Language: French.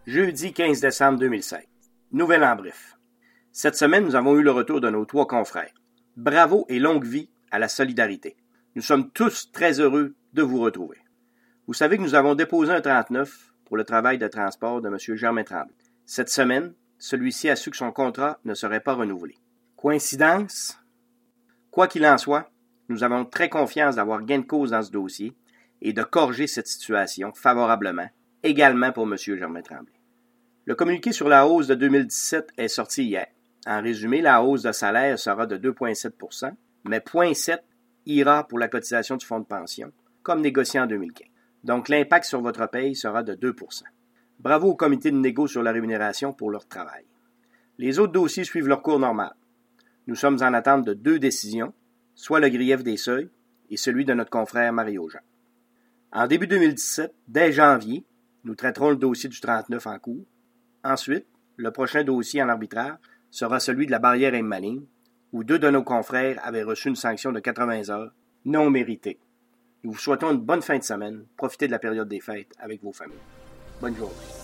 Jeudi 15 décembre 2016. Nouvelle en bref. Cette semaine, nous avons eu le retour de nos 3 confrères. Bravo et longue vie à la solidarité. Nous sommes tous très heureux de vous retrouver. Vous savez que nous avons déposé un 39 pour le travail de transport de M. Germain Tremblay. Cette semaine, celui-ci a su que son contrat ne serait pas renouvelé. Coïncidence? Quoi qu'il en soit, nous avons très confiance d'avoir gain de cause dans ce dossier et de corriger cette situation favorablement, également pour M. Germain Tremblay. Le communiqué sur la hausse de 2017 est sorti hier. En résumé, la hausse de salaire sera de 2,7 %, mais 0,7 ira pour la cotisation du fonds de pension, comme négocié en 2015. Donc l'impact sur votre paye sera de 2 %. Bravo au comité de négo sur la rémunération pour leur travail. Les autres dossiers suivent leur cours normal. Nous sommes en attente de 2 décisions, soit le grief des seuils et celui de notre confrère Mario-Jean. En début 2017, dès janvier, nous traiterons le dossier du 39 en cours. Ensuite, le prochain dossier en arbitrage sera celui de la barrière Emmaline, où 2 de nos confrères avaient reçu une sanction de 80 heures non méritée. Nous vous souhaitons une bonne fin de semaine. Profitez de la période des fêtes avec vos familles. Bonne journée.